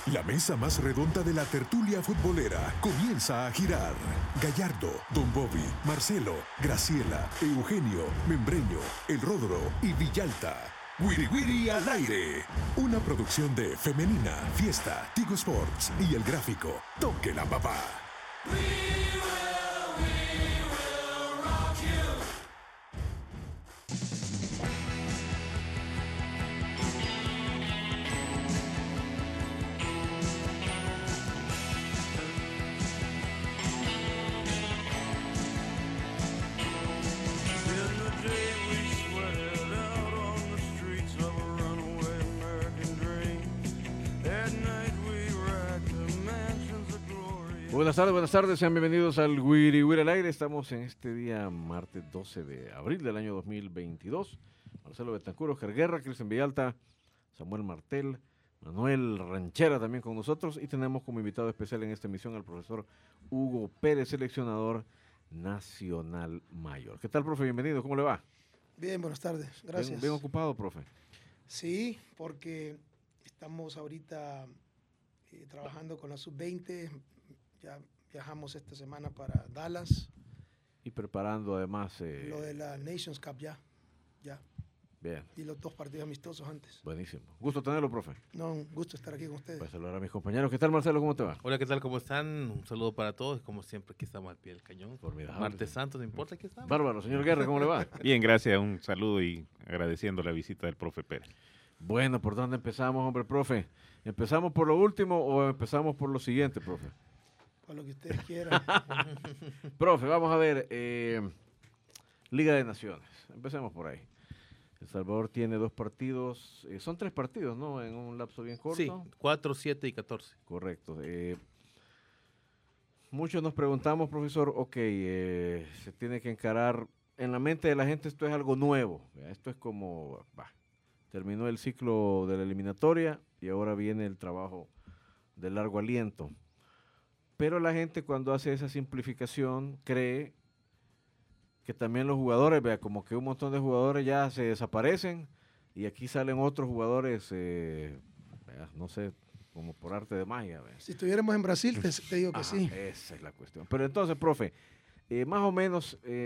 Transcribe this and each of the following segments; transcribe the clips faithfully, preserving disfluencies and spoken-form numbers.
La mesa más redonda de la tertulia futbolera comienza a girar. Gallardo, Don Bobby, Marcelo, Graciela, Eugenio, Membreño, El Ródoro y Villalta. Wiri Wiri al aire. Una producción de Femenina, Fiesta, Tigo Sports y El Gráfico. Toque la papá. Buenas tardes, buenas tardes, sean bienvenidos al Wiri Wiri al aire. Estamos en este día, martes doce de abril del año dos mil veintidós. Marcelo Betancur, Oscar Guerra, Cristian Villalta, Samuel Martel, Manuel Ranchera también con nosotros. Y tenemos como invitado especial en esta emisión al profesor Hugo Pérez, seleccionador nacional mayor. ¿Qué tal, profe? Bienvenido, ¿cómo le va? Bien, buenas tardes, gracias. Bien, bien ocupado, profe. Sí, porque estamos ahorita eh, trabajando con la sub veinte. Ya viajamos esta semana para Dallas. Y preparando además... Eh... Lo de la Nations Cup ya, ya. Bien. Y los dos partidos amistosos antes. Buenísimo. Gusto tenerlo, profe. No, un gusto estar aquí con ustedes. Pues saludar a mis compañeros. ¿Qué tal, Marcelo? ¿Cómo te va? Hola, ¿qué tal? ¿Cómo están? Un saludo para todos. Como siempre, aquí estamos al pie del cañón. Formidable. Martes Santo, no importa que estamos. Bárbaro. Señor Guerra, ¿cómo le va? Bien, gracias. Un saludo y agradeciendo la visita del profe Pérez. Bueno, ¿por dónde empezamos, hombre, profe? ¿Empezamos por lo último o empezamos por lo siguiente, profe? Por lo que ustedes quieran. Profe, vamos a ver. Eh, Liga de Naciones. Empecemos por ahí. El Salvador tiene dos partidos. Eh, son tres partidos, ¿no? En un lapso bien corto. Sí, cuatro, siete y catorce. Correcto. Eh, muchos nos preguntamos, profesor, ok, eh, se tiene que encarar. En la mente de la gente esto es algo nuevo. Esto es como, bah, terminó el ciclo de la eliminatoria y ahora viene el trabajo de largo aliento. Pero la gente cuando hace esa simplificación cree que también los jugadores, vea, como que un montón de jugadores ya se desaparecen y aquí salen otros jugadores, eh, vea, no sé, como por arte de magia. Vea. Si estuviéramos en Brasil, te, te digo que Ajá, sí. Esa es la cuestión. Pero entonces, profe, eh, más o menos, eh,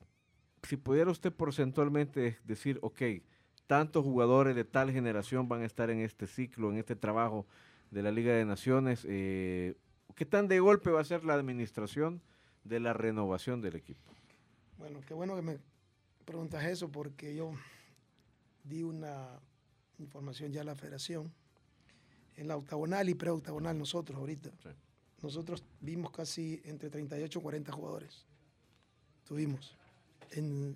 si pudiera usted porcentualmente decir, ok, tantos jugadores de tal generación van a estar en este ciclo, en este trabajo de la Liga de Naciones, eh, ¿qué tan de golpe va a ser la administración de la renovación del equipo? Bueno, qué bueno que me preguntas eso porque yo di una información ya a la federación. En la octagonal y preoctagonal nosotros ahorita. Sí. Nosotros vimos casi entre treinta y ocho y cuarenta jugadores. Tuvimos. En,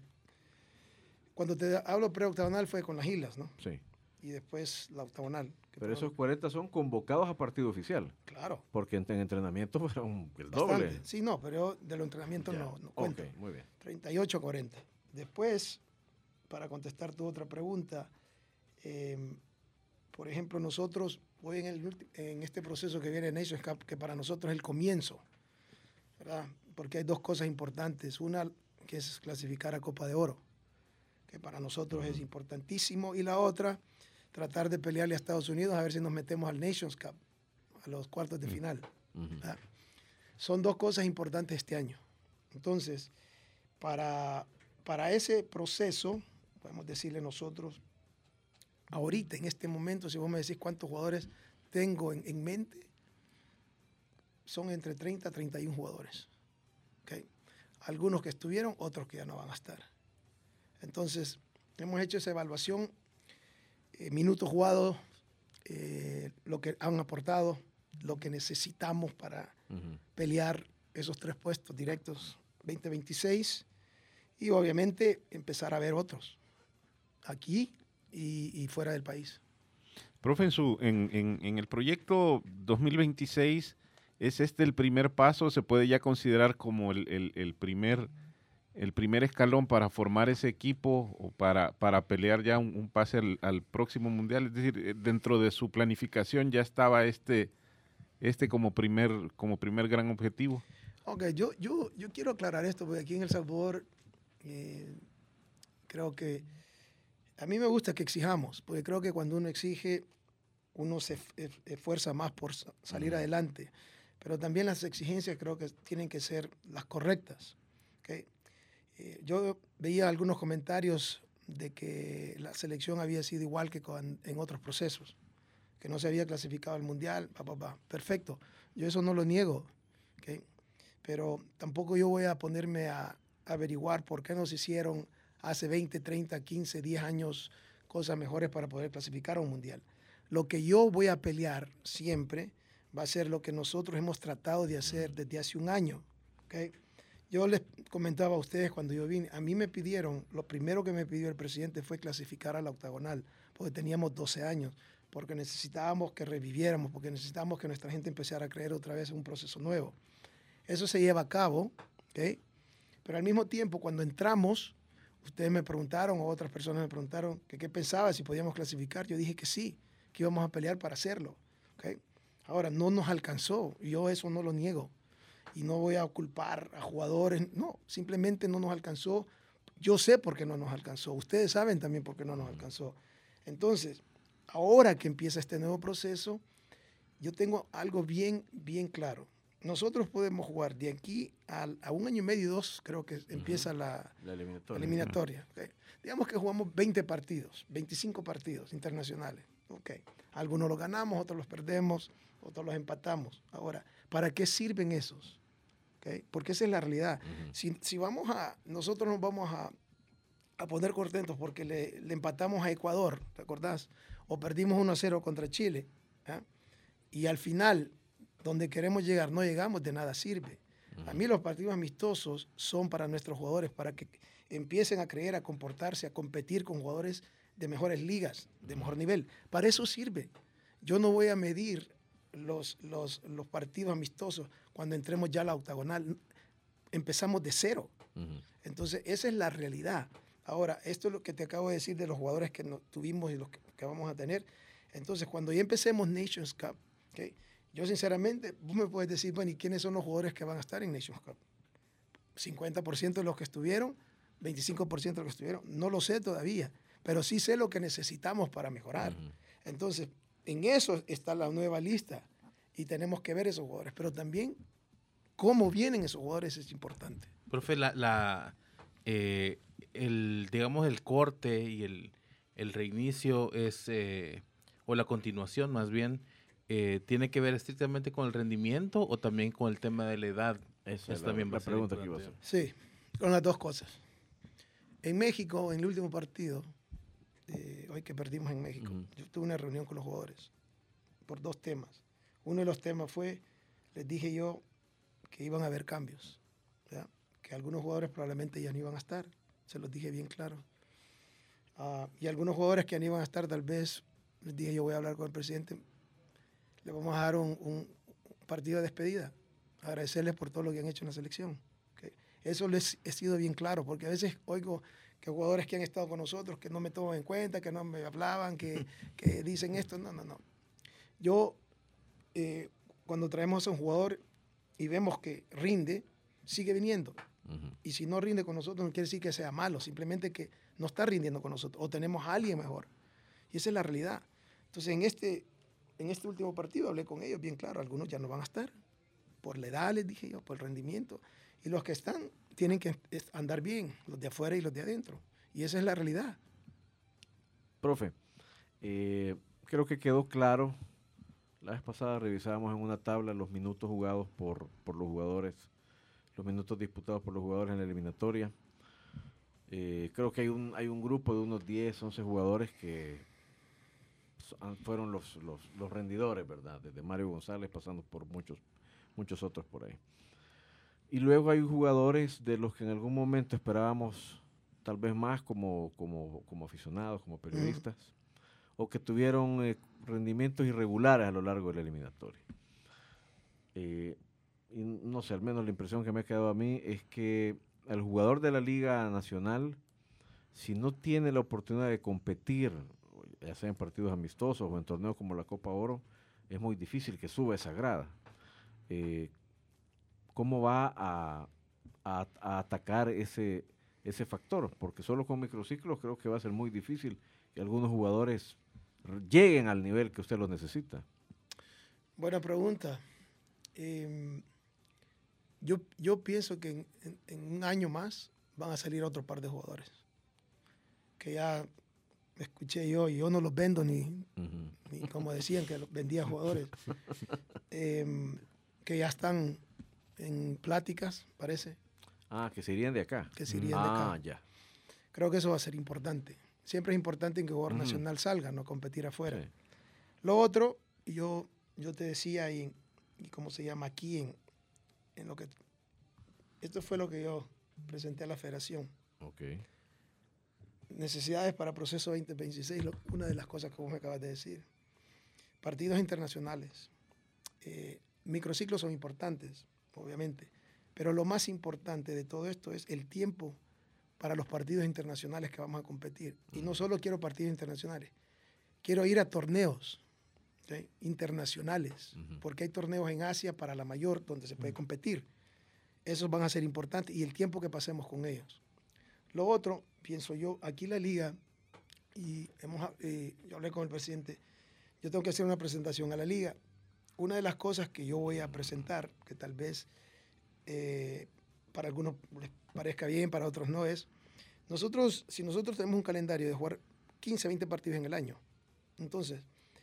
cuando te hablo preoctagonal fue con las Islas, ¿no? Sí. Y después la octagonal. Pero esos cuarenta son convocados a partido oficial. Claro. Porque en, en entrenamiento fueron el Bastante. doble. Sí, no, pero de los entrenamientos no, no cuento. Ok, muy bien. treinta y ocho a cuarenta. Después, para contestar tu otra pregunta, eh, por ejemplo, nosotros hoy en, el, en este proceso que viene Nations Cup, que para nosotros es el comienzo, ¿verdad? Porque hay dos cosas importantes. Una, que es clasificar a Copa de Oro, que para nosotros uh-huh. es importantísimo. Y la otra, tratar de pelearle a Estados Unidos a ver si nos metemos al Nations Cup, a los cuartos de final. Uh-huh. Son dos cosas importantes este año. Entonces, para, para ese proceso, podemos decirle nosotros, ahorita, en este momento, si vos me decís cuántos jugadores tengo en, en mente, son entre treinta a treinta y uno jugadores. ¿Okay? Algunos que estuvieron, otros que ya no van a estar. Entonces, hemos hecho esa evaluación, eh, minutos jugados, eh, lo que han aportado, lo que necesitamos para uh-huh. pelear esos tres puestos directos veinte veintiséis y obviamente empezar a ver otros aquí y, y fuera del país. Profe, en, su, en, en, en el proyecto dos mil veintiséis, ¿es este el primer paso? ¿Se puede ya considerar como el, el, el, primer, el primer escalón para formar ese equipo o para, para pelear ya un, un pase al, al próximo mundial? Es decir, dentro de su planificación ya estaba este, este como, primer, como primer gran objetivo. Ok, yo, yo, yo quiero aclarar esto porque aquí en El Salvador eh, creo que a mí me gusta que exijamos, porque creo que cuando uno exige uno se ef- esfuerza más por sa- salir Ujú. adelante, pero también las exigencias creo que tienen que ser las correctas. ¿Ok? Eh, yo veía algunos comentarios de que la selección había sido igual que con- en otros procesos, que no se había clasificado al Mundial, pa, pa, pa. Perfecto, yo eso no lo niego, ¿ok? Pero tampoco yo voy a ponerme a averiguar por qué no se hicieron hace veinte, treinta, quince, diez años cosas mejores para poder clasificar a un Mundial. Lo que yo voy a pelear siempre va a ser lo que nosotros hemos tratado de hacer desde hace un año, ¿ok? Yo les comentaba a ustedes cuando yo vine, a mí me pidieron, lo primero que me pidió el presidente fue clasificar a la octagonal, porque teníamos doce años, porque necesitábamos que reviviéramos, porque necesitábamos que nuestra gente empezara a creer otra vez en un proceso nuevo. Eso se lleva a cabo, ¿ok? Pero al mismo tiempo, cuando entramos, ustedes me preguntaron, o otras personas me preguntaron, que qué pensaba, si podíamos clasificar. Yo dije que sí, que íbamos a pelear para hacerlo, ¿ok? Ahora, no nos alcanzó, yo eso no lo niego. Y no voy a culpar a jugadores, no, simplemente no nos alcanzó. Yo sé por qué no nos alcanzó, ustedes saben también por qué no nos alcanzó. Entonces, ahora que empieza este nuevo proceso, yo tengo algo bien, bien claro. Nosotros podemos jugar de aquí a, a un año y medio, dos, creo que empieza Ujú. la, La eliminatoria. la eliminatoria. ¿Ok? Digamos que jugamos veinte partidos, veinticinco partidos internacionales. Okay. Algunos los ganamos, otros los perdemos, otros los empatamos. Ahora, ¿para qué sirven esos? ¿Okay? Porque esa es la realidad. Ujú. Si, si vamos a, nosotros nos vamos a, a poner contentos porque le, le empatamos a Ecuador, ¿te acordás? O perdimos uno a cero contra Chile. ¿eh? Y al final, donde queremos llegar, no llegamos, de nada sirve. A mí los partidos amistosos son para nuestros jugadores, para que empiecen a creer, a comportarse, a competir con jugadores de mejores ligas, de mejor nivel. Para eso sirve. Yo no voy a medir los, los, los partidos amistosos cuando entremos ya a la octagonal. Empezamos de cero. Ujú. Entonces, esa es la realidad. Ahora, esto es lo que te acabo de decir de los jugadores que no, tuvimos y los que, que vamos a tener. Entonces, cuando ya empecemos Nations Cup, ¿okay? Yo sinceramente, vos me puedes decir, bueno, ¿y quiénes son los jugadores que van a estar en Nations Cup? cincuenta por ciento de los que estuvieron, veinticinco por ciento de los que estuvieron, no lo sé todavía, pero sí sé lo que necesitamos para mejorar. Ujú. Entonces, en eso está la nueva lista y tenemos que ver esos jugadores, pero también cómo vienen esos jugadores es importante. Profe, la, la, eh, el, digamos, el corte y el, el reinicio es, eh, o la continuación más bien, eh, ¿tiene que ver estrictamente con el rendimiento o también con el tema de la edad? Esa es Eso la, también va la a ser pregunta que iba a hacer. importante. Sí, con las dos cosas. En México, en el último partido, eh, hoy que perdimos en México, Ujú. yo tuve una reunión con los jugadores por dos temas. Uno de los temas fue, les dije yo que iban a haber cambios, ¿ya? Que algunos jugadores probablemente ya no iban a estar, se los dije bien claro. Uh, y algunos jugadores que no iban a estar, tal vez, les dije yo voy a hablar con el presidente, le vamos a dar un, un partido de despedida, agradecerles por todo lo que han hecho en la selección. ¿Okay? Eso les he sido bien claro, porque a veces oigo que jugadores que han estado con nosotros, que no me toman en cuenta, que no me hablaban, que, que dicen esto, no, no, no. Yo, eh, cuando traemos a un jugador y vemos que rinde, sigue viniendo. Ujú. Y si no rinde con nosotros, no quiere decir que sea malo, simplemente que no está rindiendo con nosotros, o tenemos a alguien mejor. Y esa es la realidad. Entonces, en este, en este último partido hablé con ellos bien claro, algunos ya no van a estar, por la edad, les dije yo, por el rendimiento. Y los que están tienen que andar bien, los de afuera y los de adentro. Y esa es la realidad. Profe, eh, creo que quedó claro. La vez pasada revisábamos en una tabla los minutos jugados por, por los jugadores, los minutos disputados por los jugadores en la eliminatoria. Eh, creo que hay un, hay un grupo de unos diez, once jugadores que so- han- fueron los, los, los rendidores, ¿verdad? Desde Mario González pasando por muchos, muchos otros por ahí. Y luego hay jugadores de los que en algún momento esperábamos tal vez más como, como, como aficionados, como periodistas, o que tuvieron eh, rendimientos irregulares a lo largo de la eliminatoria. Eh, y no sé, al menos la impresión que me ha quedado a mí es que el jugador de la Liga Nacional, si no tiene la oportunidad de competir, ya sea en partidos amistosos o en torneos como la Copa Oro, es muy difícil que suba esa grada. Eh, ¿Cómo va a, a, a atacar ese, ese factor? Porque solo con microciclos creo que va a ser muy difícil y algunos jugadores lleguen al nivel que usted los necesita? Buena pregunta. Eh, yo, yo pienso que en, en, en un año más van a salir otro par de jugadores. Que ya escuché yo, y yo no los vendo ni, uh-huh. ni como decían que los vendía jugadores. eh, que ya están en pláticas, parece. Ah, que se irían de acá. Que se irían ah, de acá. Ah, ya. Creo que eso va a ser importante. Siempre es importante en que el jugador uh-huh. nacional salga, no competir afuera. Sí. Lo otro, yo, yo te decía, y, y cómo se llama aquí, en, en lo que... Esto fue lo que yo presenté a la federación. Okay. Necesidades para proceso veinte veintiséis, lo, una de las cosas que vos me acabas de decir. Partidos internacionales. Eh, microciclos son importantes, obviamente, pero lo más importante de todo esto es el tiempo para los partidos internacionales que vamos a competir. Y no solo quiero partidos internacionales, quiero ir a torneos, ¿sí? internacionales, uh-huh. porque hay torneos en Asia para la mayor donde se puede uh-huh. competir. Esos van a ser importantes y el tiempo que pasemos con ellos. Lo otro, pienso yo, aquí la liga, y hemos, eh, yo hablé con el presidente, yo tengo que hacer una presentación a la liga. Una de las cosas que yo voy a presentar, que tal vez eh, para algunos les parezca bien, para otros no, es, nosotros, si nosotros tenemos un calendario de jugar quince, veinte partidos en el año, entonces,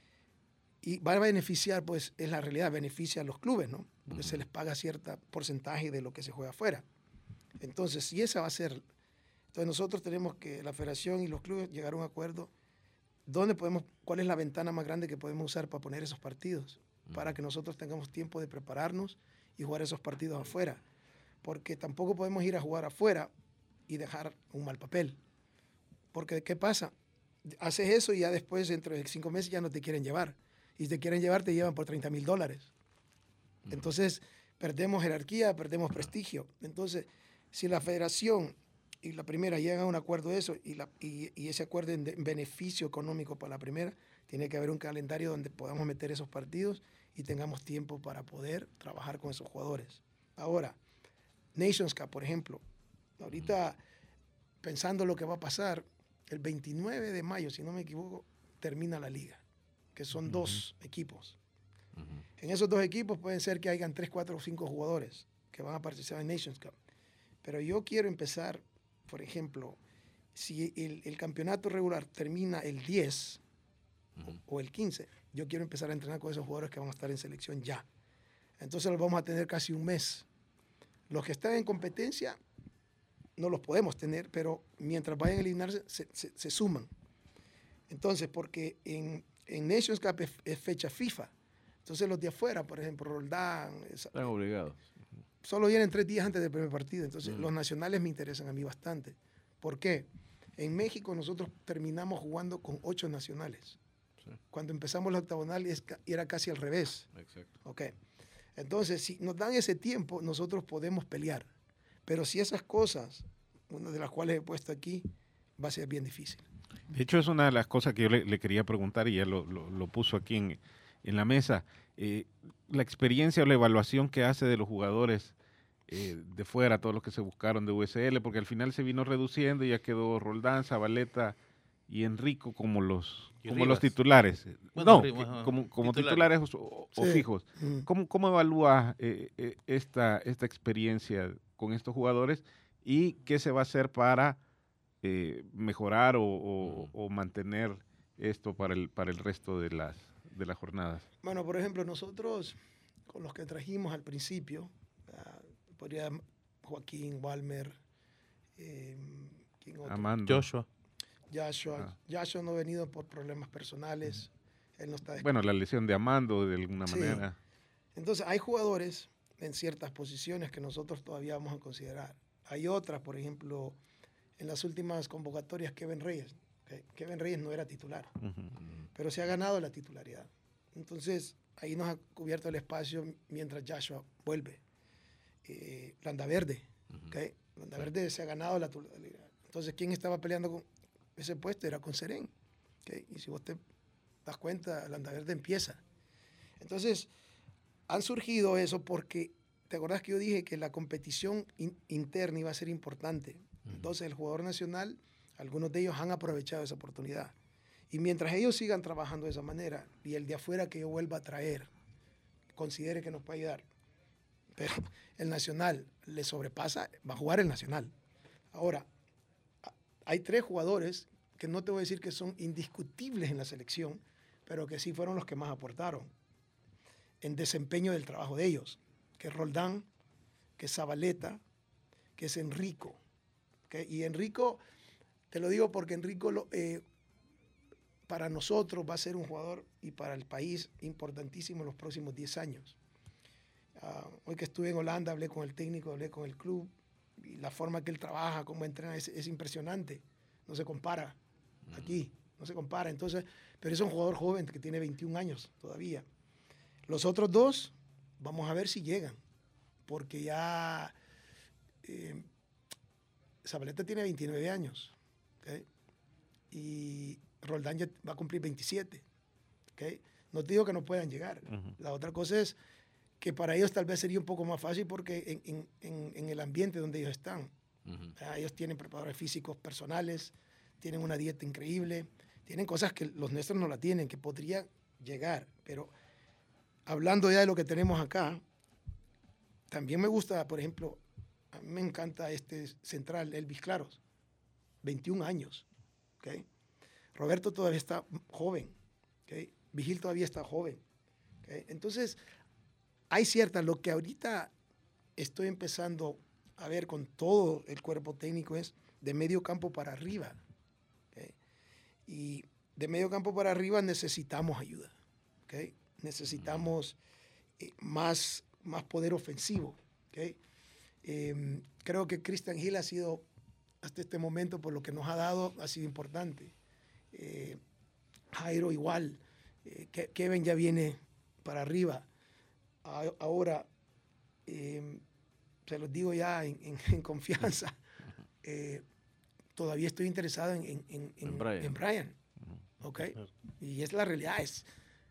y va a beneficiar, pues es la realidad, beneficia a los clubes, ¿no? Porque uh-huh. se les paga cierto porcentaje de lo que se juega afuera. Entonces, si esa va a ser, entonces nosotros tenemos que, la federación y los clubes, llegar a un acuerdo, ¿dónde podemos, cuál es la ventana más grande que podemos usar para poner esos partidos? Uh-huh. Para que nosotros tengamos tiempo de prepararnos y jugar esos partidos afuera. Porque tampoco podemos ir a jugar afuera y dejar un mal papel. Porque, ¿qué pasa? Haces eso y ya después, dentro de cinco meses, ya no te quieren llevar. Y si te quieren llevar, te llevan por treinta mil dólares. Entonces, perdemos jerarquía, perdemos prestigio. Entonces, si la federación y la primera llegan a un acuerdo de eso y, la, y, y ese acuerdo en, de, en beneficio económico para la primera, tiene que haber un calendario donde podamos meter esos partidos y tengamos tiempo para poder trabajar con esos jugadores. Ahora, Nations Cup, por ejemplo, ahorita pensando lo que va a pasar, el veintinueve de mayo, si no me equivoco, termina la liga, que son uh-huh. dos equipos. Uh-huh. En esos dos equipos pueden ser que hayan tres, cuatro o cinco jugadores que van a participar en Nations Cup. Pero yo quiero empezar, por ejemplo, si el, el campeonato regular termina el diez uh-huh. o el quince, yo quiero empezar a entrenar con esos jugadores que van a estar en selección ya. Entonces los vamos a tener casi un mes. Los que están en competencia no los podemos tener, pero mientras vayan a eliminarse, se, se, se suman. Entonces, porque en, en Nations Cup es, es fecha FIFA. Entonces los de afuera, por ejemplo, Roldán... Están obligados. Solo vienen tres días antes del primer partido. Entonces mm. los nacionales me interesan a mí bastante. ¿Por qué? En México nosotros terminamos jugando con ocho nacionales. Sí. Cuando empezamos la octagonal era casi al revés. Exacto. Okay. Entonces, si nos dan ese tiempo, nosotros podemos pelear. Pero si esas cosas, una de las cuales he puesto aquí, va a ser bien difícil. De hecho, es una de las cosas que yo le, le quería preguntar y ya lo, lo, lo puso aquí en, en la mesa. Eh, la experiencia o la evaluación que hace de los jugadores eh, de fuera, todos los que se buscaron de U S L, porque al final se vino reduciendo y ya quedó Roldán, Zabaleta y Enrico como los, como los titulares. Bueno, no, Rivas, como, como titulares, titulares o, o sí. fijos. Mm. ¿Cómo, cómo evalúa eh, eh, esta, esta experiencia con estos jugadores y qué se va a hacer para eh, mejorar o, o, mm. o mantener esto para el, para el resto de las, de las jornadas? Bueno, por ejemplo, nosotros con los que trajimos al principio, uh, podría Joaquín, Walmer, eh, ¿quién otro? Amando. Joshua. Joshua, ah. Joshua no ha venido por problemas personales. Mm. Él no está bueno, la lesión de Amando de alguna sí. manera. Entonces, hay jugadores en ciertas posiciones que nosotros todavía vamos a considerar. Hay otras, por ejemplo, en las últimas convocatorias, Kevin Reyes. Okay. Kevin Reyes no era titular, uh-huh. pero se ha ganado la titularidad. Entonces, ahí nos ha cubierto el espacio mientras Joshua vuelve. Eh, Landaverde, uh-huh. okay. Landaverde se ha ganado la titularidad. Entonces, ¿quién estaba peleando con ese puesto? Era con Serén. Okay. Y si vos te das cuenta, Landaverde empieza. Entonces, han surgido eso porque, ¿te acordás que yo dije que la competición in, interna iba a ser importante? Uh-huh. Entonces, el jugador nacional, algunos de ellos han aprovechado esa oportunidad. Y mientras ellos sigan trabajando de esa manera y el de afuera que yo vuelva a traer, considere que nos puede ayudar, pero el Nacional le sobrepasa, va a jugar el Nacional. Ahora, hay tres jugadores que no te voy a decir que son indiscutibles en la selección, pero que sí fueron los que más aportaron en desempeño del trabajo de ellos, que es Roldán, que es Zabaleta, que es Enrico. ¿Okay? Y Enrico, te lo digo porque Enrico lo, eh, para nosotros va a ser un jugador y para el país importantísimo en los próximos diez años. Uh, hoy que estuve en Holanda, hablé con el técnico, hablé con el club, y la forma que él trabaja, cómo entrena, es, es impresionante. No se compara aquí, no se compara. Entonces, pero es un jugador joven que tiene veintiún años todavía. Los otros dos, vamos a ver si llegan, porque ya eh, Zabaleta tiene veintinueve años, ¿okay? Y Roldán ya va a cumplir veintisiete. ¿Okay? No te digo que no puedan llegar. Uh-huh. La otra cosa es que para ellos tal vez sería un poco más fácil porque en, en, en el ambiente donde ellos están, uh-huh. ellos tienen preparadores físicos personales, tienen una dieta increíble, tienen cosas que los nuestros no la tienen, que podrían llegar. Pero hablando ya de lo que tenemos acá, también me gusta, por ejemplo, a mí me encanta este central, Elvis Claros, veintiún años. ¿Okay? Roberto todavía está joven. ¿Okay? Vigil todavía está joven. ¿Okay? Entonces, hay ciertas, lo que ahorita estoy empezando a ver con todo el cuerpo técnico es de medio campo para arriba. ¿Okay? Y de medio campo para arriba necesitamos ayuda. ¿Okay? Necesitamos eh, más, más poder ofensivo. ¿Okay? Eh, creo que Christian Gil ha sido, hasta este momento, por lo que nos ha dado, ha sido importante. Eh, Jairo igual. Eh, Kevin ya viene para arriba. A, ahora, eh, se los digo ya en, en, en confianza, eh, todavía estoy interesado en, en, en, en Brian. En Brian. ¿Okay? Y es la realidad. Es,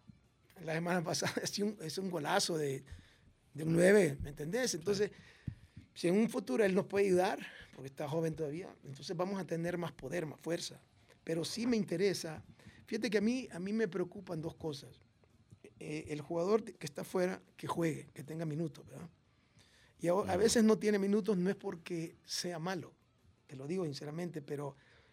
la semana pasada es un, es un golazo de, de un nueve, ¿me entendés? Entonces, si en un futuro él nos puede ayudar, porque está joven todavía, entonces vamos a tener más poder, más fuerza. Pero sí me interesa. Fíjate que a mí, a mí me preocupan dos cosas. Eh, el jugador que está afuera, que juegue, que tenga minutos, ¿verdad? Y a, a veces no tiene minutos, no es porque sea malo, te lo digo sinceramente, pero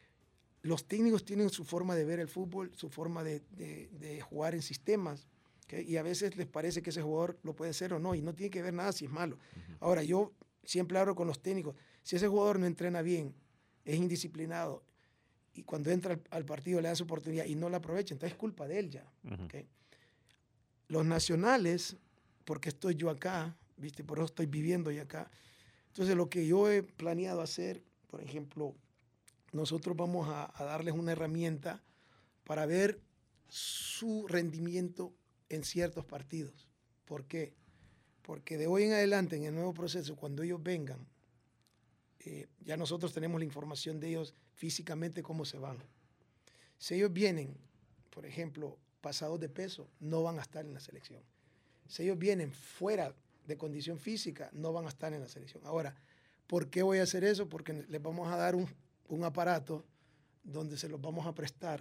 los técnicos tienen su forma de ver el fútbol, su forma de, de, de jugar en sistemas, ¿okay? Y a veces les parece que ese jugador lo puede ser o no, y no tiene que ver nada si es malo. Uh-huh. Ahora, yo siempre hablo con los técnicos, si ese jugador no entrena bien, es indisciplinado, y cuando entra al, al partido le da su oportunidad y no la aprovecha, entonces es culpa de él ya. Uh-huh. ¿Okay? Los nacionales, porque estoy yo acá, ¿viste? Por eso estoy viviendo ya acá. Entonces, lo que yo he planeado hacer, por ejemplo, nosotros vamos a, a darles una herramienta para ver su rendimiento en ciertos partidos. ¿Por qué? Porque de hoy en adelante, en el nuevo proceso, cuando ellos vengan, eh, ya nosotros tenemos la información de ellos físicamente, cómo se van. Si ellos vienen, por ejemplo, pasados de peso, no van a estar en la selección. Si ellos vienen fuera de condición física, no van a estar en la selección. Ahora, ¿por qué voy a hacer eso? Porque les vamos a dar un, un aparato donde se los vamos a prestar.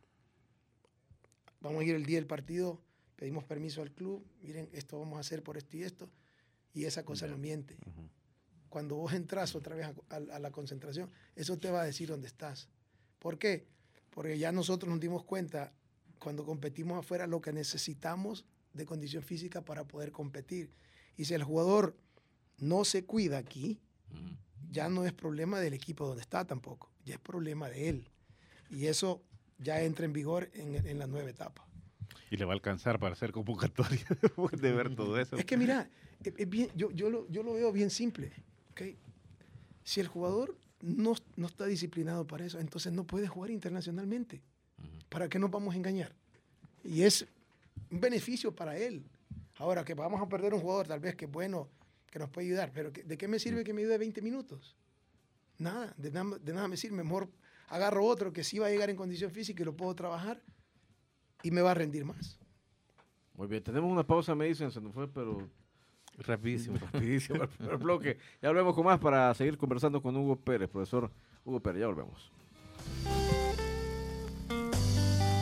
Vamos a ir el día del partido, pedimos permiso al club, miren, esto vamos a hacer por esto y esto, y esa cosa no miente. Uh-huh. Cuando vos entras otra vez a, a, a la concentración, eso te va a decir dónde estás. ¿Por qué? Porque ya nosotros nos dimos cuenta, cuando competimos afuera, lo que necesitamos de condición física para poder competir. Y si el jugador no se cuida aquí, uh-huh. ya no es problema del equipo donde está tampoco, ya es problema de él. Y eso ya entra en vigor en, en la nueva etapa. Y le va a alcanzar para hacer convocatoria después de ver todo eso. Es que mira, es, es bien, yo, yo, lo, yo lo veo bien simple. ¿Okay? Si el jugador no, no está disciplinado para eso, entonces no puede jugar internacionalmente. Uh-huh. ¿Para qué nos vamos a engañar? Y es un beneficio para él. Ahora, que vamos a perder un jugador tal vez que es bueno, que nos puede ayudar, pero que, ¿de qué me sirve que me ayude veinte minutos? Nada, de nada, de nada me sirve. Mejor agarro otro que sí va a llegar en condición física y lo puedo trabajar y me va a rendir más. Muy bien, tenemos una pausa, me dicen, se nos fue, pero rapidísimo, rapidísimo el primer bloque. Ya volvemos con más para seguir conversando con Hugo Pérez, profesor Hugo Pérez, ya volvemos.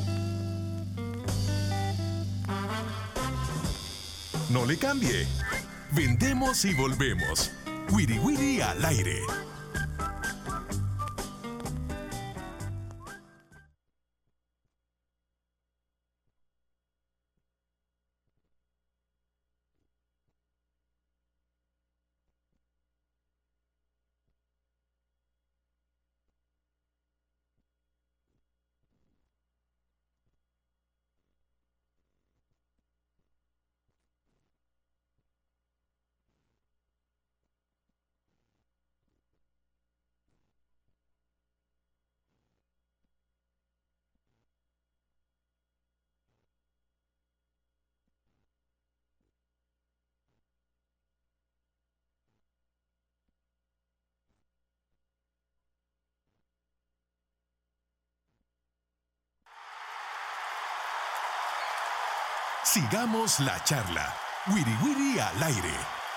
No le cambie. Vendemos y volvemos. Wiri Wiri al aire. Sigamos la charla. Wiri Wiri al aire.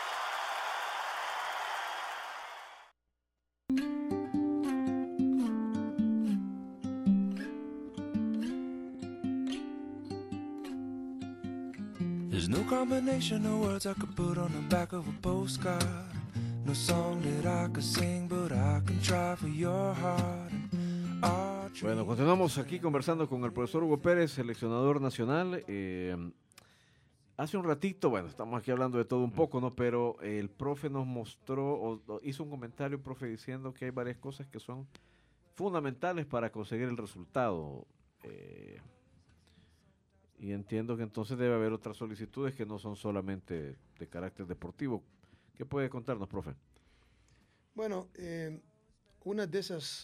There's no combination of words I could put on the back of a postcard. No song that I could sing, but I can try for your heart. Bueno, continuamos aquí conversando con el profesor Hugo Pérez, seleccionador nacional. Eh, hace un ratito, bueno, estamos aquí hablando de todo un poco, ¿no? Pero el profe nos mostró, o, o hizo un comentario, profe, diciendo que hay varias cosas que son fundamentales para conseguir el resultado. Eh, y entiendo que entonces debe haber otras solicitudes que no son solamente de carácter deportivo. ¿Qué puede contarnos, profe? Bueno, eh, una de esas...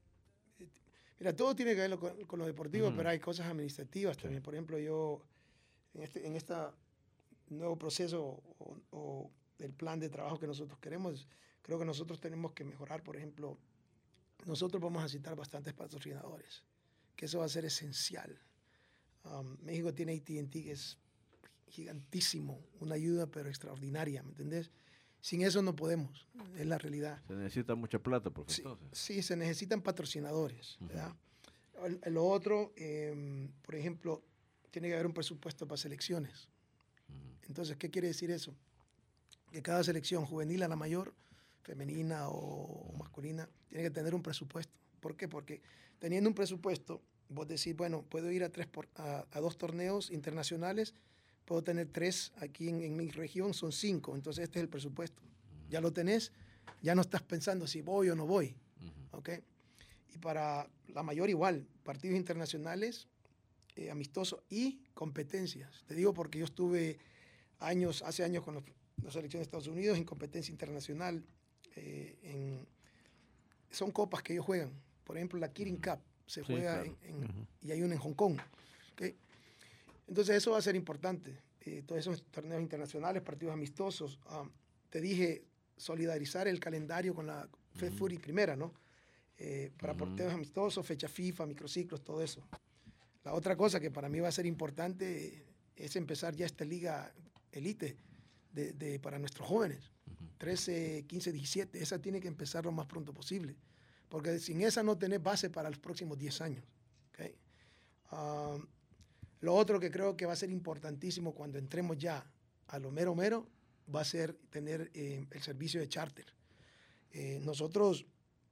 Mira, todo tiene que ver con, con lo deportivo, uh-huh. pero hay cosas administrativas sí. también. Por ejemplo, yo, en este en este nuevo proceso o, o el plan de trabajo que nosotros queremos, creo que nosotros tenemos que mejorar. Por ejemplo, nosotros vamos a citar bastantes patrocinadores, que eso va a ser esencial. Um, México tiene A T and T, que es gigantísimo, una ayuda pero extraordinaria, ¿me entendés? Sin eso no podemos, es la realidad. Se necesita mucha plata, por sí, entonces. Sí, se necesitan patrocinadores, ¿verdad? Uh-huh. Lo otro, eh, por ejemplo, tiene que haber un presupuesto para selecciones. Uh-huh. Entonces, ¿qué quiere decir eso? Que cada selección, juvenil a la mayor, femenina o uh-huh. masculina, tiene que tener un presupuesto. ¿Por qué? Porque teniendo un presupuesto, vos decís, bueno, puedo ir a, tres por, a, a dos torneos internacionales, puedo tener tres aquí en, en mi región, son cinco. Entonces este es el presupuesto. Uh-huh. Ya lo tenés, ya no estás pensando si voy o no voy. Uh-huh. ¿Okay? Y para la mayor igual, partidos internacionales, eh, amistosos y competencias. Te digo porque yo estuve años, hace años con los, la selección de Estados Unidos en competencia internacional. Eh, en, son copas que ellos juegan. Por ejemplo, la Kirin Cup se sí, juega claro. en, en, uh-huh. y hay una en Hong Kong. ¿Okay? Entonces eso va a ser importante. Eh, todos esos torneos internacionales, partidos amistosos. Um, te dije, solidarizar el calendario con la F E D Furi primera, ¿no? Eh, para uh-huh. partidos amistosos, fecha FIFA, microciclos, todo eso. La otra cosa que para mí va a ser importante eh, es empezar ya esta liga elite de, de, para nuestros jóvenes. Uh-huh. trece, quince, diecisiete. Esa tiene que empezar lo más pronto posible. Porque sin esa no tenés base para los próximos diez años. ¿Okay? Um, Lo otro que creo que va a ser importantísimo cuando entremos ya a lo mero mero va a ser tener eh, el servicio de charter. Eh, nosotros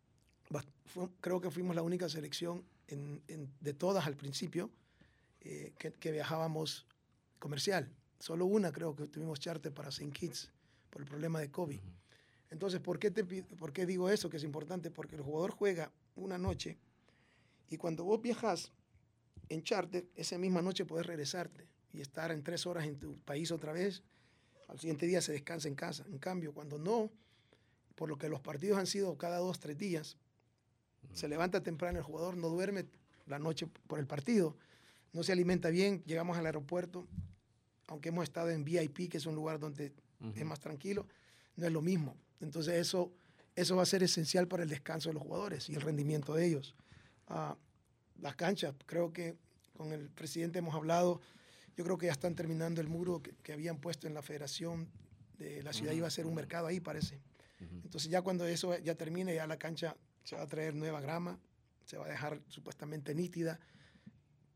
fu- creo que fuimos la única selección en, en, de todas al principio eh, que, que viajábamos comercial. Solo una creo que tuvimos charter para Saint Kitts por el problema de COVID. Uh-huh. Entonces, ¿por qué, te, ¿por qué digo eso? Que es importante porque el jugador juega una noche y cuando vos viajas en charter, esa misma noche puedes regresarte y estar en tres horas en tu país otra vez. Al siguiente día se descansa en casa. En cambio, cuando no, por lo que los partidos han sido cada dos, tres días, uh-huh. se levanta temprano el jugador, no duerme la noche por el partido, no se alimenta bien, llegamos al aeropuerto, aunque hemos estado en V I P, que es un lugar donde uh-huh. es más tranquilo, no es lo mismo. Entonces eso, eso va a ser esencial para el descanso de los jugadores y el rendimiento de ellos. Uh, las canchas, creo que con el presidente hemos hablado, yo creo que ya están terminando el muro que, que habían puesto en la federación de la ciudad, uh-huh. iba a ser un mercado ahí, parece. Uh-huh. Entonces ya cuando eso ya termine, ya la cancha se va a traer nueva grama, se va a dejar supuestamente nítida,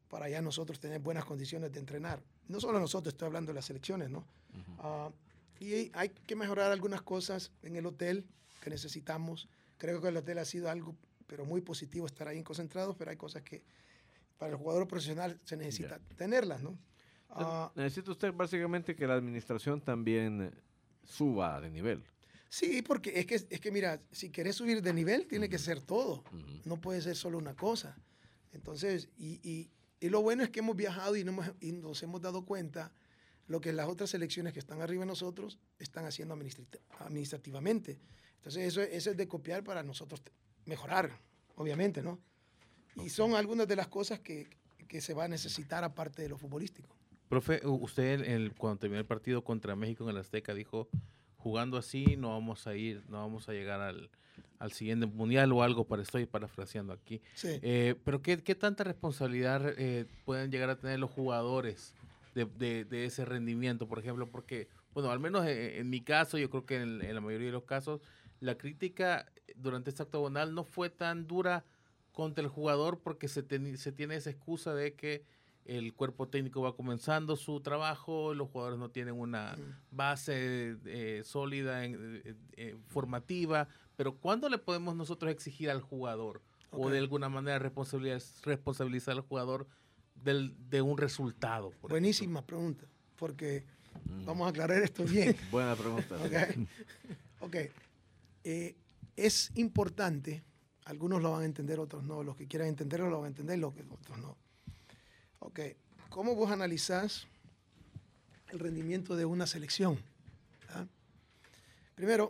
para ya nosotros tener buenas condiciones de entrenar. No solo nosotros, estoy hablando de las selecciones, ¿no? Uh, y hay que mejorar algunas cosas en el hotel que necesitamos. Creo que el hotel ha sido algo, pero muy positivo estar ahí concentrados, pero hay cosas que para el jugador profesional se necesita yeah. tenerlas, ¿no? Uh, Necesita usted básicamente que la administración también suba de nivel. Sí, porque es que, es que mira, si querés subir de nivel, tiene uh-huh. que ser todo. Uh-huh. No puede ser solo una cosa. Entonces, y, y, y lo bueno es que hemos viajado y, no hemos, y nos hemos dado cuenta lo que las otras selecciones que están arriba de nosotros están haciendo administrat- administrativamente. Entonces, eso, eso es de copiar para nosotros mejorar, obviamente, ¿no? Y son algunas de las cosas que, que se va a necesitar aparte de lo futbolístico. Profe, usted el, cuando terminó el partido contra México en el Azteca dijo, jugando así no vamos a ir, no vamos a llegar al, al siguiente mundial o algo, para estoy parafraseando aquí. Sí. Eh, pero ¿qué, qué tanta responsabilidad eh, pueden llegar a tener los jugadores de, de, de ese rendimiento, por ejemplo? Porque, bueno, al menos en, en mi caso, yo creo que en, en la mayoría de los casos, la crítica durante esta octagonal no fue tan dura contra el jugador porque se, ten, se tiene esa excusa de que el cuerpo técnico va comenzando su trabajo, los jugadores no tienen una base eh, sólida, en, eh, eh, formativa, pero ¿cuándo le podemos nosotros exigir al jugador okay. o de alguna manera responsabilizar, responsabilizar al jugador del, de un resultado? Buenísima ejemplo? pregunta, porque mm. vamos a aclarar esto bien. Buena pregunta. Okay. Okay. Eh, es importante, algunos lo van a entender, otros no, los que quieran entenderlo lo van a entender, los que otros no. Ok, ¿cómo vos analizás el rendimiento de una selección? ¿Ah? Primero,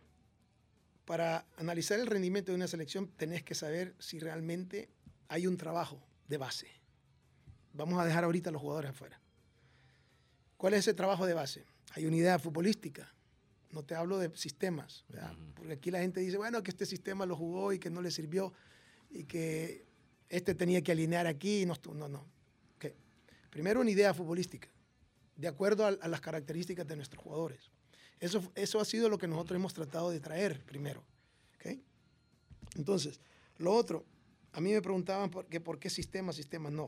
para analizar el rendimiento de una selección tenés que saber si realmente hay un trabajo de base. Vamos a dejar ahorita a los jugadores afuera. ¿Cuál es ese trabajo de base? Hay una idea futbolística. No te hablo de sistemas, ¿verdad? Uh-huh. Porque aquí la gente dice, bueno, que este sistema lo jugó y que no le sirvió y que este tenía que alinear aquí. Y no, no, no. Okay. Primero, una idea futbolística, de acuerdo a, a las características de nuestros jugadores. Eso, eso ha sido lo que nosotros hemos tratado de traer primero. ¿Okay? Entonces, lo otro, a mí me preguntaban por qué, por qué sistema, sistema, no.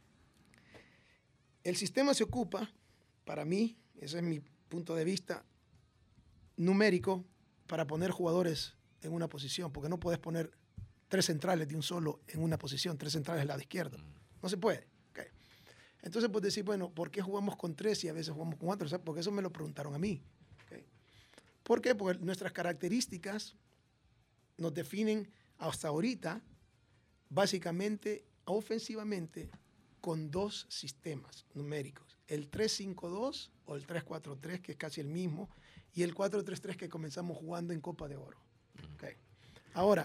El sistema se ocupa, para mí, ese es mi punto de vista, numérico, para poner jugadores en una posición, porque no puedes poner tres centrales de un solo en una posición, tres centrales del lado izquierdo. No se puede. Okay. Entonces, pues decir, bueno, ¿por qué jugamos con tres y a veces jugamos con cuatro? O sea, porque eso me lo preguntaron a mí. Okay. ¿Por qué? Porque nuestras características nos definen hasta ahorita, básicamente, ofensivamente, con dos sistemas numéricos. El tres cinco dos o el tres cuatro tres, que es casi el mismo, y el cuatro tres tres que comenzamos jugando en Copa de Oro. Okay. Ahora,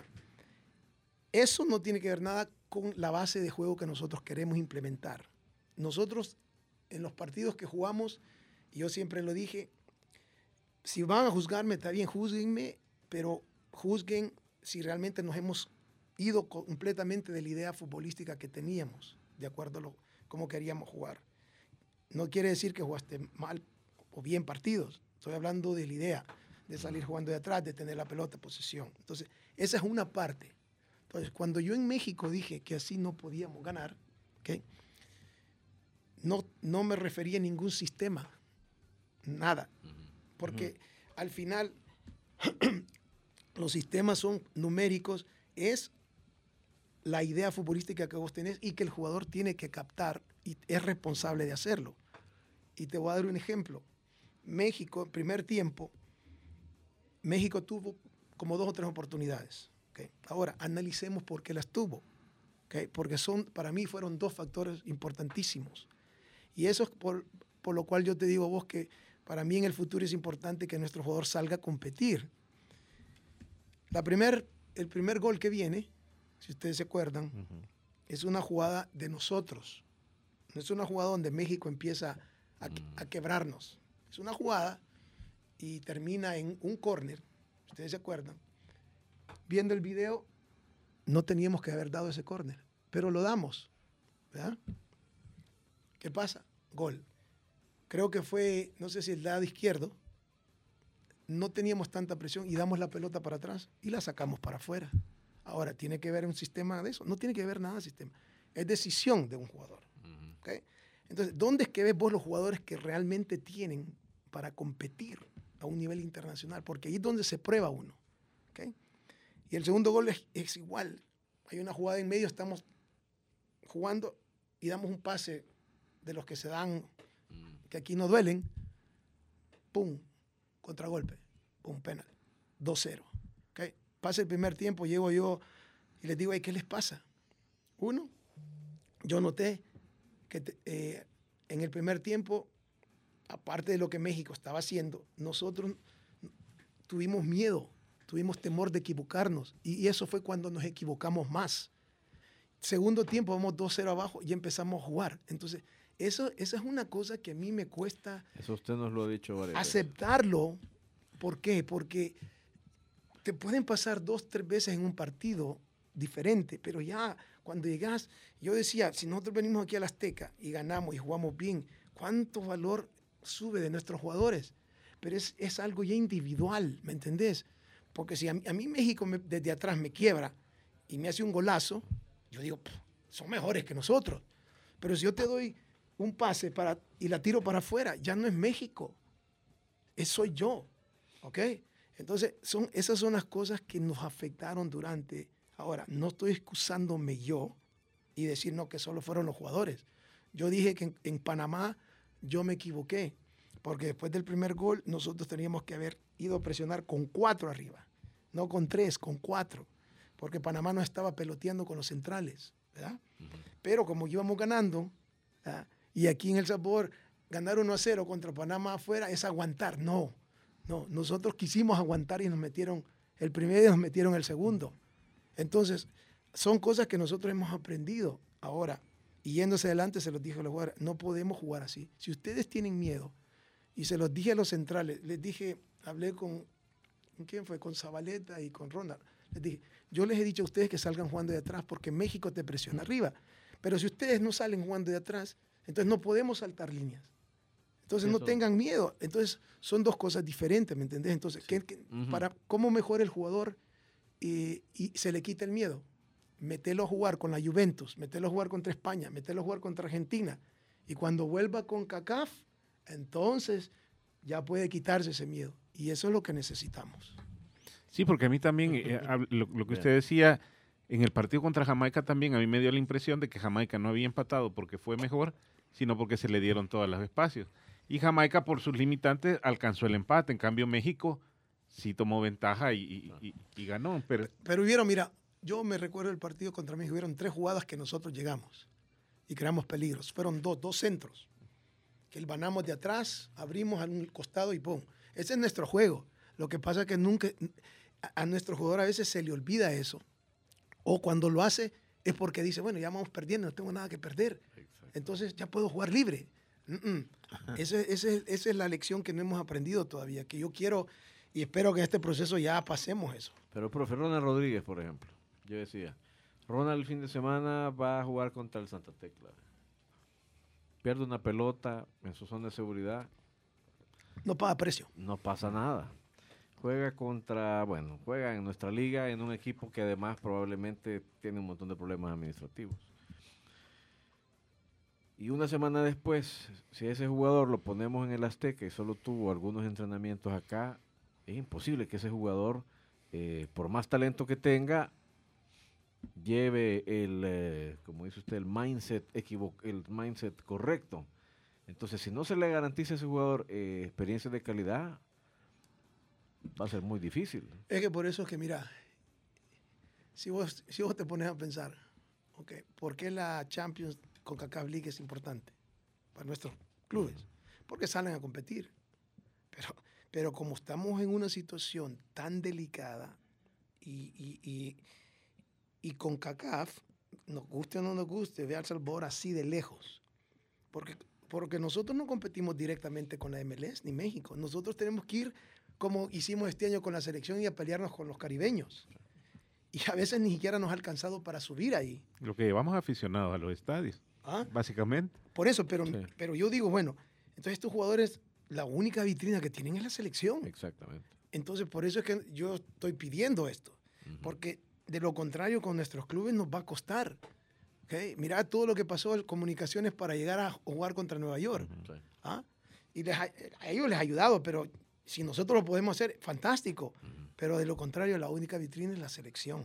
eso no tiene que ver nada con la base de juego que nosotros queremos implementar. Nosotros, en los partidos que jugamos, y yo siempre lo dije, si van a juzgarme, está bien, júzguenme, pero juzguen si realmente nos hemos ido completamente de la idea futbolística que teníamos, de acuerdo a lo, cómo queríamos jugar. No quiere decir que jugaste mal o bien partidos. Estoy hablando de la idea de salir jugando de atrás, de tener la pelota, posesión. Entonces, esa es una parte. Entonces, cuando yo en México dije que así no podíamos ganar, ¿okay? no, no me refería a ningún sistema, nada. Porque uh-huh. al final, los sistemas son numéricos, es la idea futbolística que vos tenés y que el jugador tiene que captar y es responsable de hacerlo. Y te voy a dar un ejemplo. México, en primer tiempo, México tuvo como dos o tres oportunidades. ¿Okay? Ahora, analicemos por qué las tuvo. ¿Okay? Porque son, para mí fueron dos factores importantísimos. Y eso es por, por lo cual yo te digo a vos que para mí en el futuro es importante que nuestro jugador salga a competir. La primer, el primer gol que viene, si ustedes se acuerdan, uh-huh. es una jugada de nosotros. No es una jugada donde México empieza a, uh-huh. a quebrarnos. Es una jugada y termina en un córner. Ustedes se acuerdan. Viendo el video, no teníamos que haber dado ese córner, pero lo damos. ¿Verdad? ¿Qué pasa? Gol. Creo que fue, no sé si el lado izquierdo, no teníamos tanta presión y damos la pelota para atrás y la sacamos para afuera. Ahora, ¿tiene que ver un sistema de eso? No tiene que ver nada de sistema. Es decisión de un jugador. ¿ok? Entonces, ¿dónde es que ves vos los jugadores que realmente tienen para competir a un nivel internacional? Porque ahí es donde se prueba uno, ¿ok? Y el segundo gol es, es igual. Hay una jugada en medio, estamos jugando y damos un pase de los que se dan, que aquí no duelen. Pum, contragolpe, pum, penal, dos cero. ¿Okay? Pasa el primer tiempo, llego yo y les digo, ¿qué les pasa? Uno, yo noté que te, eh, en el primer tiempo, aparte de lo que México estaba haciendo, nosotros tuvimos miedo, tuvimos temor de equivocarnos y, y eso fue cuando nos equivocamos más. Segundo tiempo, vamos dos cero abajo y empezamos a jugar. Entonces, eso, esa es una cosa que a mí me cuesta Eso usted nos lo ha dicho varias veces. aceptarlo. ¿Por qué? Porque te pueden pasar dos, tres veces en un partido diferente, pero ya cuando llegas, yo decía, si nosotros venimos aquí al Azteca y ganamos y jugamos bien, ¿cuánto valor sube de nuestros jugadores? Pero es, es algo ya individual, ¿me entendés? Porque si a mí, a mí México me, desde atrás me quiebra y me hace un golazo, yo digo, son mejores que nosotros. Pero si yo te doy un pase para, y la tiro para afuera, ya no es México, es soy yo, ¿ok? Entonces, son, esas son las cosas que nos afectaron durante. Ahora, no estoy excusándome yo y decir, no, que solo fueron los jugadores. Yo dije que en, en Panamá yo me equivoqué, porque después del primer gol nosotros teníamos que haber ido a presionar con cuatro arriba, no con tres, con cuatro, porque Panamá no estaba peloteando con los centrales, ¿verdad? Uh-huh. Pero como íbamos ganando, ¿verdad? Y aquí en El Salvador, ganar uno a cero contra Panamá afuera es aguantar. No, no, nosotros quisimos aguantar y nos metieron el primero y nos metieron el segundo. Entonces, son cosas que nosotros hemos aprendido. Ahora, y yéndose adelante, se los dije a los jugadores, no podemos jugar así. Si ustedes tienen miedo, y se los dije a los centrales, les dije, hablé con, ¿quién fue? Con Zabaleta y con Ronald. Les dije, yo les he dicho a ustedes que salgan jugando de atrás porque México te presiona arriba. Pero si ustedes no salen jugando de atrás, entonces no podemos saltar líneas. Entonces Eso. no tengan miedo. Entonces son dos cosas diferentes, ¿me entendés? Entonces, sí. ¿qué, qué, uh-huh. para cómo mejora el jugador y, y se le quita el miedo? Metelo a jugar con la Juventus, metelo a jugar contra España, metelo a jugar contra Argentina. Y cuando vuelva con CACAF, entonces ya puede quitarse ese miedo. Y eso es lo que necesitamos. Sí, porque a mí también, eh, lo, lo que usted decía, en el partido contra Jamaica también a mí me dio la impresión de que Jamaica no había empatado porque fue mejor, sino porque se le dieron todos los espacios. Y Jamaica, por sus limitantes, alcanzó el empate. En cambio, México sí tomó ventaja y, y, y, y ganó. Pero, pero hubieron, mira, yo me recuerdo el partido contra México, hubieron tres jugadas que nosotros llegamos y creamos peligros. Fueron dos, dos centros. Que el banamos de atrás, abrimos a un costado y ¡pum! Ese es nuestro juego. Lo que pasa es que nunca, a, a nuestro jugador a veces se le olvida eso. O cuando lo hace es porque dice, bueno, ya vamos perdiendo, no tengo nada que perder. Exacto. Entonces ya puedo jugar libre. Ese, ese, esa es la lección que no hemos aprendido todavía, que yo quiero y espero que en este proceso ya pasemos eso. Pero, profe, Ronald Rodríguez, por ejemplo, yo decía, Ronald el fin de semana va a jugar contra el Santa Tecla. Pierde una pelota en su zona de seguridad. No paga precio. No pasa nada. Juega contra, bueno, juega en nuestra liga en un equipo que además probablemente tiene un montón de problemas administrativos. Y una semana después, si ese jugador lo ponemos en el Azteca y solo tuvo algunos entrenamientos acá, es imposible que ese jugador, eh, por más talento que tenga, lleve el, eh, como dice usted, el mindset equivo- el mindset correcto. Entonces, si no se le garantiza a ese jugador eh, experiencia de calidad, va a ser muy difícil. Es que por eso es que, mira, si vos, si vos te pones a pensar, okay, ¿por qué la Champions con CACAF League es importante para nuestros clubes? Porque salen a competir. Pero, pero como estamos en una situación tan delicada y, y, y, y con CACAF, nos guste o no nos guste, ve a El Salvador así de lejos. Porque, porque nosotros no competimos directamente con la M L S ni México. Nosotros tenemos que ir como hicimos este año con la selección y a pelearnos con los caribeños. Y a veces ni siquiera nos ha alcanzado para subir ahí. Lo que llevamos aficionados a los estadios, ¿Ah? básicamente. Por eso, pero, sí. pero yo digo, bueno, entonces estos jugadores, la única vitrina que tienen es la selección. Exactamente. Entonces, por eso es que yo estoy pidiendo esto. Uh-huh. Porque de lo contrario, con nuestros clubes nos va a costar. ¿Okay? Mirá todo lo que pasó en comunicaciones para llegar a jugar contra Nueva York. Sí. ¿Ah? Y les ha- a ellos les ha ayudado, pero si nosotros lo podemos hacer, fantástico. Pero de lo contrario, la única vitrina es la selección.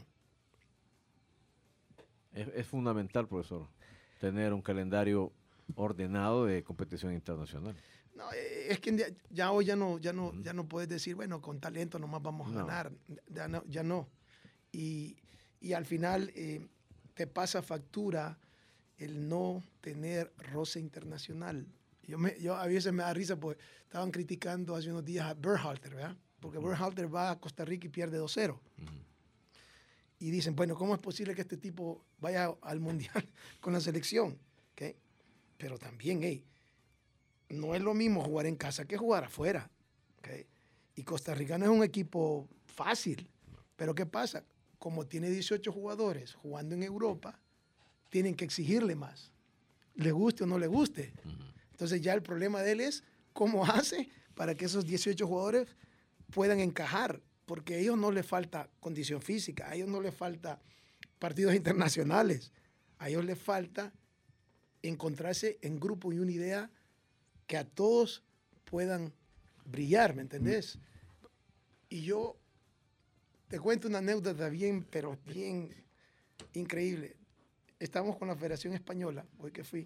Es, es fundamental, profesor, tener un calendario ordenado de competición internacional. No, eh, es que ya, ya hoy ya no, ya, no, ya no puedes decir, bueno, con talento nomás vamos a No. ganar. Ya no. Ya no. Y, y al final eh, te pasa factura el no tener roce internacional. Yo, me, yo a veces me da risa porque estaban criticando hace unos días a Berhalter, ¿verdad? Porque Berhalter va a Costa Rica y pierde dos cero. Y dicen, bueno, ¿cómo es posible que este tipo vaya al Mundial con la selección? ¿Okay? Pero también, hey, no es lo mismo jugar en casa que jugar afuera. ¿Okay? Y Costa Rica no es un equipo fácil. Pero ¿qué pasa? Como tiene dieciocho jugadores jugando en Europa, tienen que exigirle más. Le guste o no le guste. Entonces ya el problema de él es cómo hace para que esos dieciocho jugadores puedan encajar. Porque a ellos no les falta condición física, a ellos no les falta partidos internacionales. A ellos les falta encontrarse en grupo y una idea que a todos puedan brillar, ¿me entendés? Y yo te cuento una anécdota bien, pero bien increíble. Estamos con la Federación Española, hoy que fui,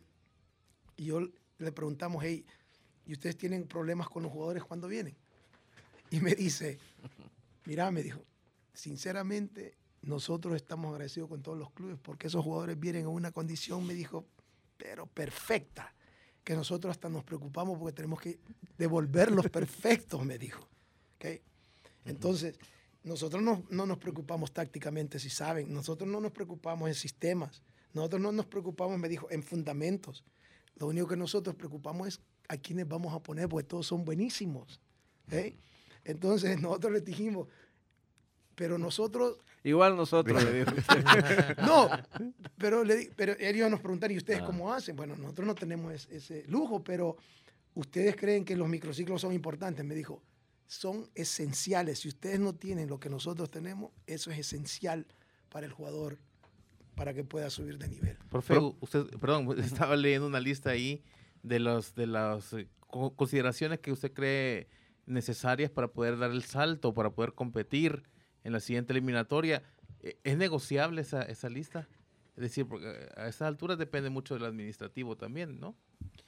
y yo le preguntamos, hey, ¿y ustedes tienen problemas con los jugadores cuando vienen? Y me dice, mira, me dijo, sinceramente, nosotros estamos agradecidos con todos los clubes porque esos jugadores vienen en una condición, me dijo, pero perfecta, que nosotros hasta nos preocupamos porque tenemos que devolverlos perfectos, me dijo. ¿Okay? Entonces, nosotros no, no nos preocupamos tácticamente, si saben, nosotros no nos preocupamos en sistemas, nosotros no nos preocupamos, me dijo, en fundamentos. Lo único que nosotros preocupamos es a quiénes vamos a poner, porque todos son buenísimos. ¿Okay? Entonces nosotros les dijimos, pero nosotros... Igual nosotros, le digo. No, pero, le, di- pero ellos nos preguntan, ¿y ustedes Ah. cómo hacen? Bueno, nosotros no tenemos es- ese lujo, pero ustedes creen que los microciclos son importantes. Me dijo, son esenciales. Si ustedes no tienen lo que nosotros tenemos, eso es esencial para el jugador, para que pueda subir de nivel. Profe, usted, perdón, estaba leyendo una lista ahí de los de las eh, co- consideraciones que usted cree necesarias para poder dar el salto, para poder competir en la siguiente eliminatoria. Eh, ¿Es negociable esa, esa lista? Es decir, porque a estas alturas depende mucho del administrativo también, ¿no?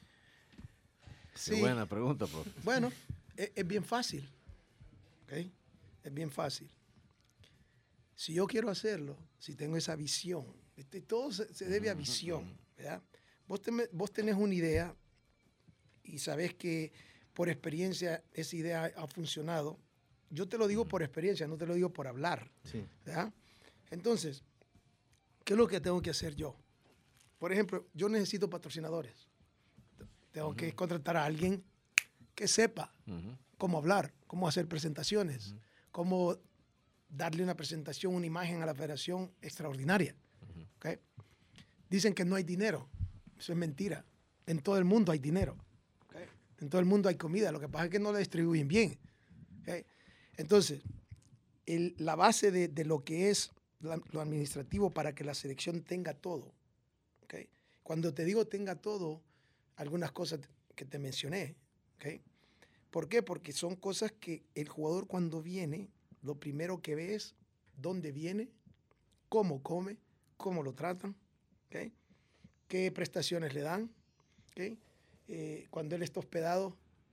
Qué buena pregunta, profe. Bueno, es, es bien fácil. ¿Ok? Es bien fácil. Si yo quiero hacerlo, si tengo esa visión, este, todo se, se debe a visión, ¿verdad? Vos, te- vos tenés una idea y sabés que por experiencia esa idea ha funcionado. Yo te lo digo por experiencia, no te lo digo por hablar, Sí. ¿verdad? Entonces, ¿qué es lo que tengo que hacer yo? Por ejemplo, yo necesito patrocinadores. Tengo que contratar a alguien que sepa Ujú. cómo hablar, cómo hacer presentaciones, cómo darle una presentación, una imagen a la federación extraordinaria. ¿Ok? Dicen que no hay dinero. Eso es mentira. En todo el mundo hay dinero. ¿Ok? En todo el mundo hay comida. Lo que pasa es que no la distribuyen bien. ¿Ok? Entonces, el- la base de, de lo que es la- lo administrativo para que la selección tenga todo. ¿Ok? Cuando te digo tenga todo, algunas cosas que te mencioné. ¿Ok? ¿Por qué? Porque son cosas que el jugador cuando viene, lo primero que ve es dónde viene, cómo come, cómo lo tratan, ¿ok? Qué prestaciones le dan, ¿ok? Eh, cuando él está hospedado,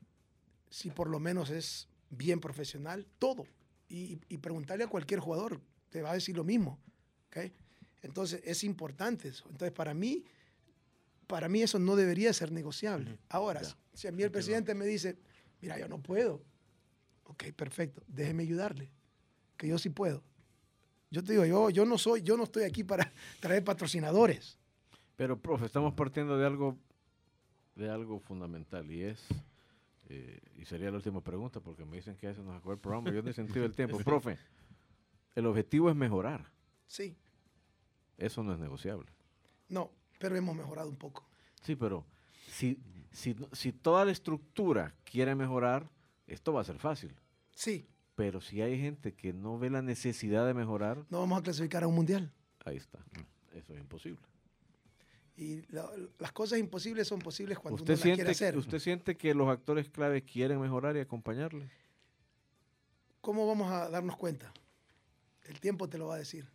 si por lo menos es bien profesional, todo. Y, y preguntarle a cualquier jugador, te va a decir lo mismo, ¿ok? Entonces es importante eso. Entonces para mí, para mí eso no debería ser negociable. Ahora, Ya. si a mí el presidente me dice, mira, yo no puedo. Ok, perfecto, déjeme ayudarle, que yo sí puedo. Yo te digo, yo, yo no soy, yo no estoy aquí para traer patrocinadores. Pero, profe, estamos partiendo de algo, de algo fundamental y es, eh, y sería la última pregunta porque me dicen que ya se nos acabó el programa, yo no he sentido el tiempo. Profe, el objetivo es mejorar, Sí, eso no es negociable. no, pero hemos mejorado un poco. Sí, pero si, si, si toda la estructura quiere mejorar, esto va a ser fácil. Sí, Pero si hay gente que no ve la necesidad de mejorar, no vamos a clasificar a un mundial. ahí está. Eso es imposible. Y la- las cosas imposibles son posibles cuando ¿Usted uno las quiere siente, hacer. ¿Usted siente que los actores clave quieren mejorar y acompañarle? ¿Cómo vamos a darnos cuenta? El tiempo te lo va a decir.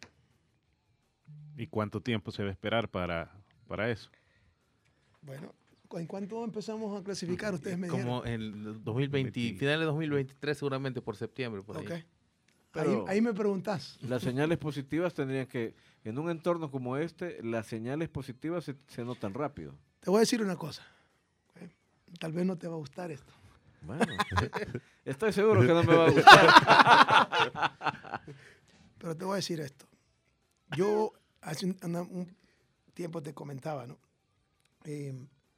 ¿Y cuánto tiempo se va a esperar para, para eso? Bueno, ¿en cuánto empezamos a clasificar? Ustedes me dijeron. Como en dos mil veinte, finales de dos mil veintitrés, seguramente por septiembre. Por ahí. Ok. Pero- ahí, ahí me preguntás. Las señales positivas tendrían que, en un entorno como este, las señales positivas se, se notan rápido. Te voy a decir una cosa. ¿ok? Tal vez no te va a gustar esto. Bueno, estoy seguro que no me va a gustar. Pero te voy a decir esto. Yo hace un, una- un tiempo te comentaba, ¿no? Eh,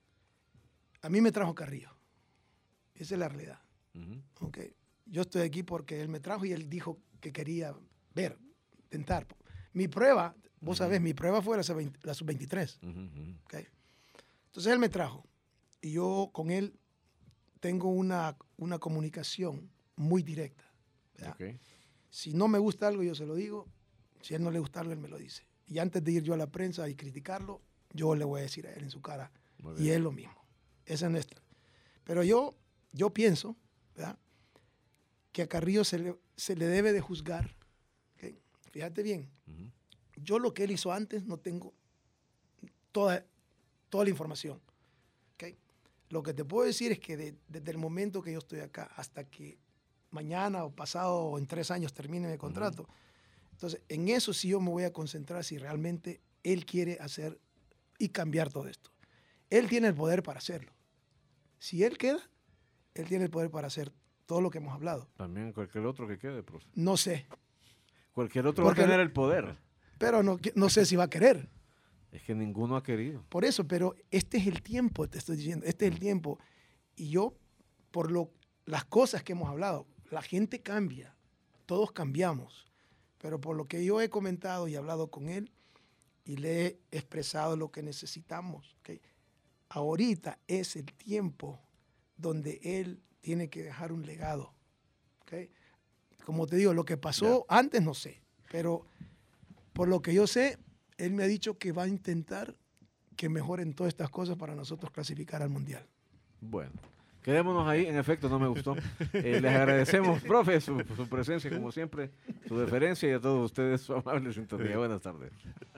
a mí me trajo Carrillo. Esa es la realidad. Ujú. ¿ok? Yo estoy aquí porque él me trajo y él dijo que quería ver, intentar. Mi prueba, vos sabés, mi prueba fue la sub veinte la sub veintitrés. Ujú, ujú. ¿ok? Entonces él me trajo y yo con él tengo una, una comunicación muy directa. ¿verdad? Ok. Si no me gusta algo, yo se lo digo. Si a él no le gusta algo, él me lo dice. Y antes de ir yo a la prensa y criticarlo, yo le voy a decir a él en su cara. Muy Y bien. es lo mismo. Esa es nuestra. Pero yo, yo pienso, ¿verdad?, que a Carrillo se le, se le debe de juzgar. ¿ok? Fíjate bien, Ujú. yo lo que él hizo antes no tengo toda, toda la información. ¿ok? Lo que te puedo decir es que de- desde el momento que yo estoy acá hasta que mañana o pasado o en tres años termine mi contrato, entonces en eso sí yo me voy a concentrar si realmente él quiere hacer y cambiar todo esto. Él tiene el poder para hacerlo. Si él queda, él tiene el poder para hacer todo lo que hemos hablado. También cualquier otro que quede, profe. No sé, Cualquier otro Porque va a tener no- el poder. pero no, no sé si va a querer. Es que ninguno ha querido. Por eso, pero este es el tiempo, te estoy diciendo, este es el tiempo. Y yo, por lo, las cosas que hemos hablado, la gente cambia, todos cambiamos, pero por lo que yo he comentado y hablado con él y le he expresado lo que necesitamos, ¿ok? Ahorita es el tiempo donde él tiene que dejar un legado, ¿ok? Como te digo, lo que pasó antes no sé, pero por lo que yo sé, él me ha dicho que va a intentar que mejoren todas estas cosas para nosotros clasificar al Mundial. Bueno, quedémonos ahí. En efecto, no me gustó. Eh, les agradecemos, profe, su, su presencia, como siempre, su deferencia y a todos ustedes su amable sintonía. Buenas tardes.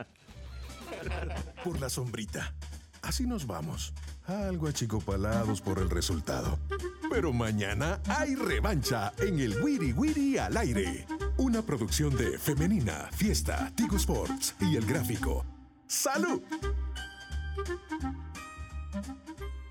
Por la sombrita. Así nos vamos. Algo achicopalados por el resultado. Pero mañana hay revancha en el Wiri Wiri al aire. Una producción de Femenina, Fiesta, Tigo Sports y El Gráfico. ¡Salud!